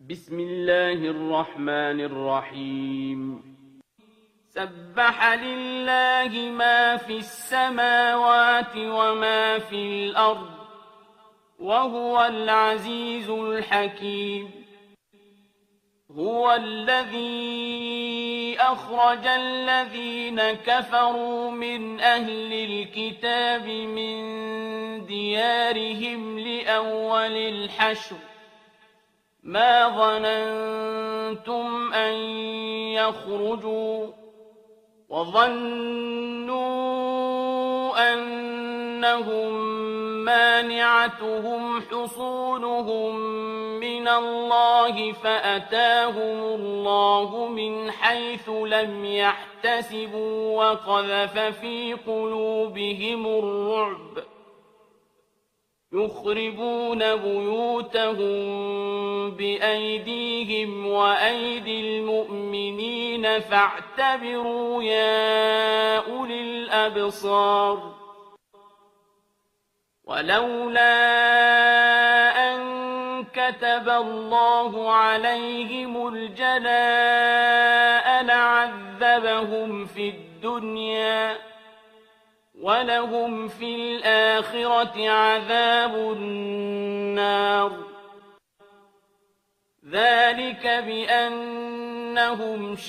بسم الله الرحمن الرحيم سبح لله ما في السماوات وما في الأرض وهو العزيز الحكيم هو الذي أخرج الذين كفروا من أهل الكتاب من ديارهم لأول الحشر ما ظننتم أن يخرجوا وظنوا أنهم مانعتهم حصونهم من الله فأتاهم الله من حيث لم يحتسبوا وقذف في قلوبهم الرعب يخربون بيوتهم بأيديهم وأيدي المؤمنين فاعتبروا يا أولي الأبصار ولولا أن كتب الله عليهم الجلاء لعذبهم في الدنيا ولهم في الآخرة عذاب النار ذلك بأنهم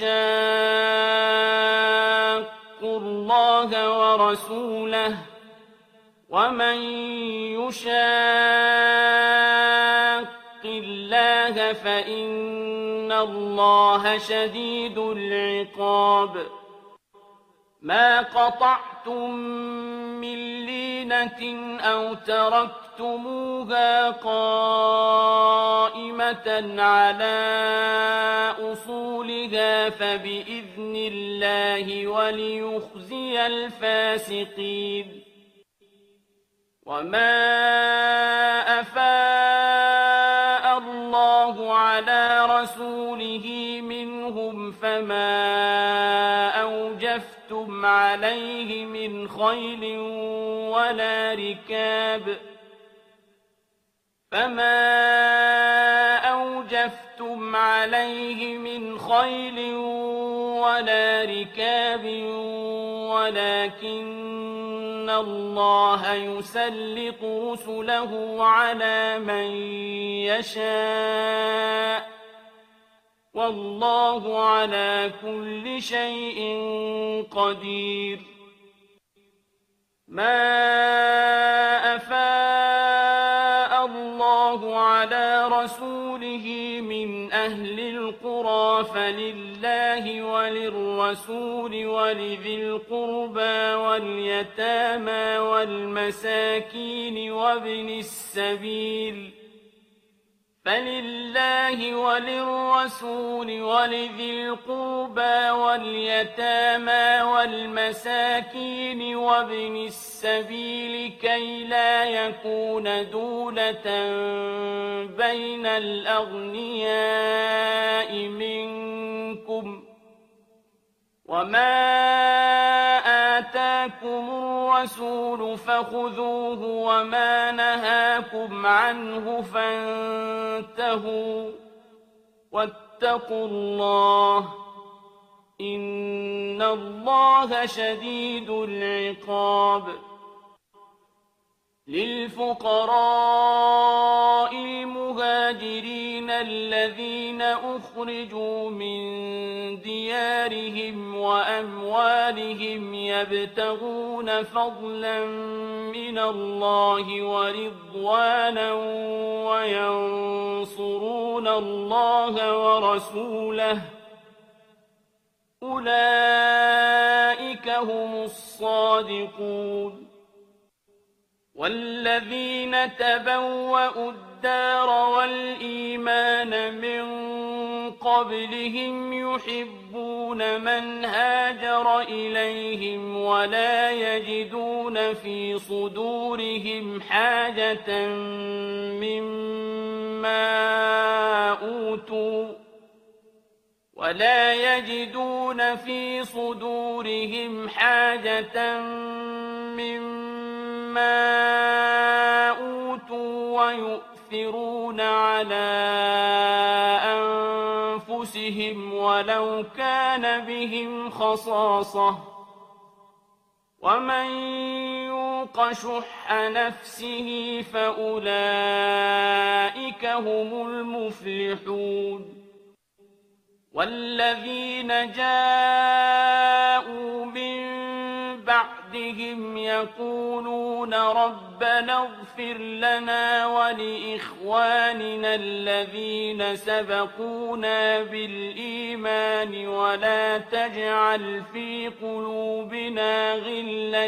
شاقوا الله ورسوله ومن يشاق الله فإن الله شديد العقاب ما قطعتم من لينة أو تركتموها قائمة على أصولها فبإذن الله وليخزي الفاسقين وما أفاء الله على رسوله منهم فما أوجفتم عليه من خيل ولا ركاب ولكن الله يسلط رسله على من يشاء والله على كل شيء قدير ما أفاء الله على رسوله من أهل القرى فلله وللرسول ولذي القربى واليتامى والمساكين وابن السبيل فلله وللرسول ولذي القربى واليتامى والمساكين وابن السبيل كي لا يكون دولة بين الأغنياء منكم وما آتاكم الرسول فخذوه وما نهاكم عنه فانتهوا واتقوا الله إن الله شديد العقاب للفقراء المهاجرين الذين أخرجوا من ديارهم وأموالهم يبتغون فضلا من الله ورضوانا وينصرون الله ورسوله أولئك هم الصادقون والذين تبوأوا الدار والإيمان من قبلهم يحبون من هاجر إليهم ولا يجدون في صدورهم حاجة مما أوتوا ويؤثرون على ولو كان بهم خصاصة ومن يوق شح نفسه فأولئك هم المفلحون والذين جاءوا من بعدهم يقولون ربنا اغفر لنا ولإخواننا الذين سبقونا بالإيمان ولا تجعل في قلوبنا غلا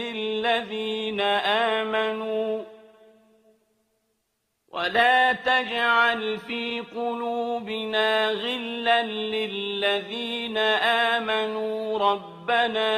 للذين آمنوا ربنا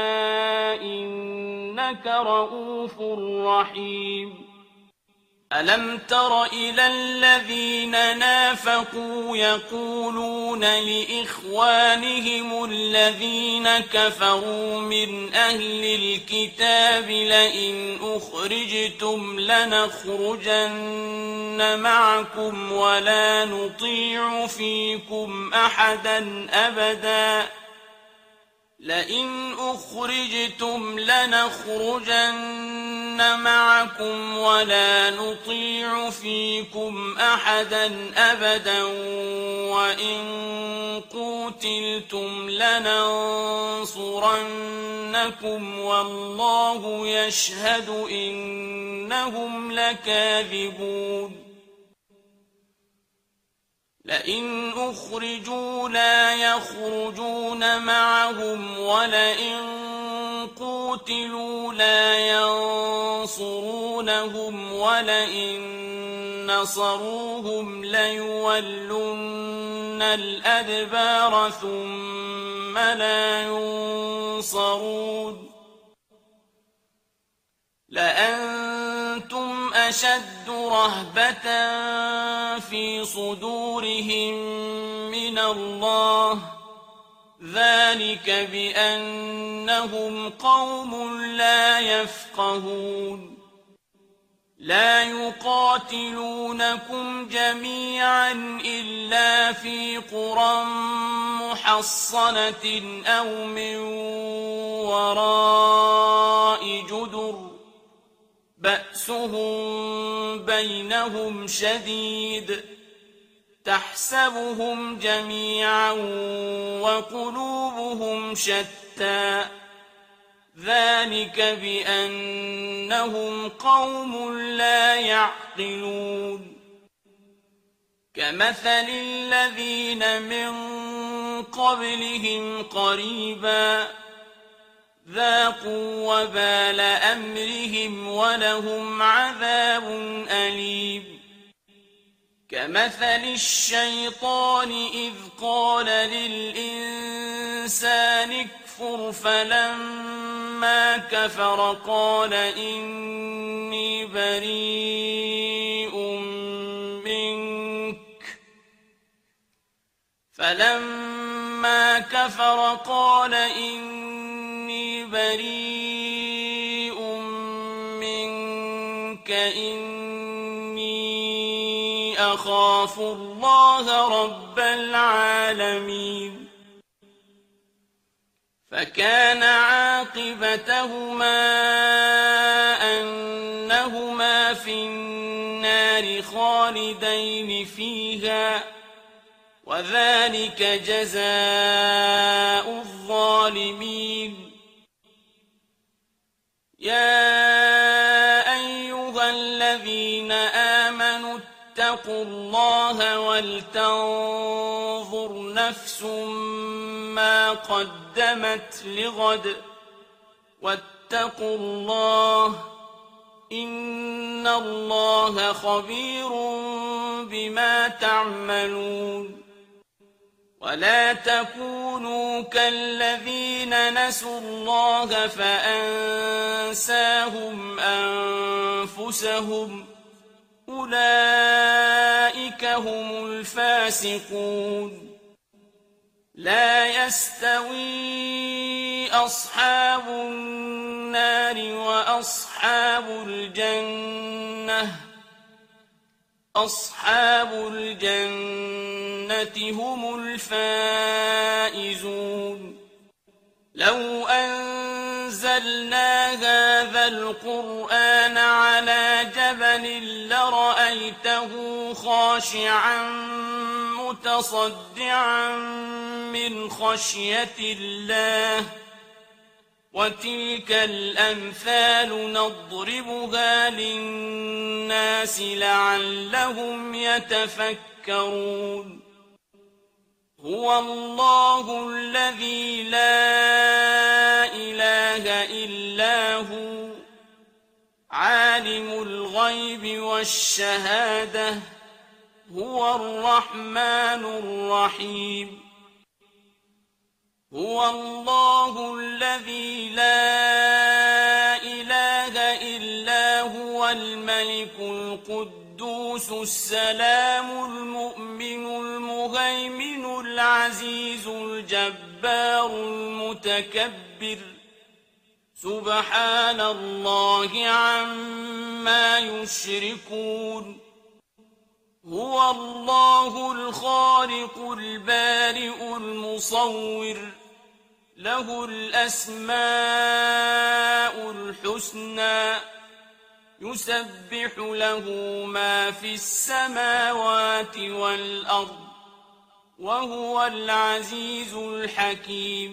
إنك رؤوف رحيم ألم تر إلى الذين نافقوا يقولون لإخوانهم الذين كفروا من أهل الكتاب لئن أخرجتم لنخرجن معكم ولا نطيع فيكم أحدا أبدا وإن قوتلتم لننصرنكم والله يشهد إنهم لكاذبون لئن أخرجوا لا يخرجون معهم ولئن قوتلوا لا ينصرونهم ولئن نصروهم ليولن الأدبار ثم لا ينصرون لأنتم أشد رهبة في صدورهم من الله ذلك بأنهم قوم لا يفقهون لا يقاتلونكم جميعا إلا في قرى محصنة أو من وراء جدر بأسهم بينهم شديد تحسبهم جميعا وقلوبهم شتى ذلك بأنهم قوم لا يعقلون كمثل الذين من قبلهم قريبا ذاقوا وبال أمرهم ولهم عذاب أليم كمثل الشيطان إذ قال للإنسان اكفر فلما كفر قال إني بريء منك إني أخاف الله رب العالمين فكان عاقبتهما أنهما في النار خالدين فيها وذلك جزاء الظالمين يا أيها الذين آمنوا اتقوا الله ولتنظر نفس ما قدمت لغد واتقوا الله إن الله خبير بما تعملون ولا تكونوا كالذين نسوا الله فأنساهم أنفسهم أولئك هم الفاسقون لا يستوي أصحاب النار وأصحاب الجنة أصحاب الجنة هم الفائزون لو أنزلنا هذا القرآن على جبل لرأيته خاشعا متصدعا من خشية الله وتلك الأمثال نضربها للناس لعلهم يتفكرون هو الله الذي لا إله إلا هو عالم الغيب والشهادة هو الرحمن الرحيم هو الله الذي لا إله إلا هو الملك القدوس السلام المؤمن المهيمن العزيز الجبار المتكبر سبحان الله عما يشركون هو الله الخالق البارئ المصور له الأسماء الحسنى يسبح له ما في السماوات والأرض وهو العزيز الحكيم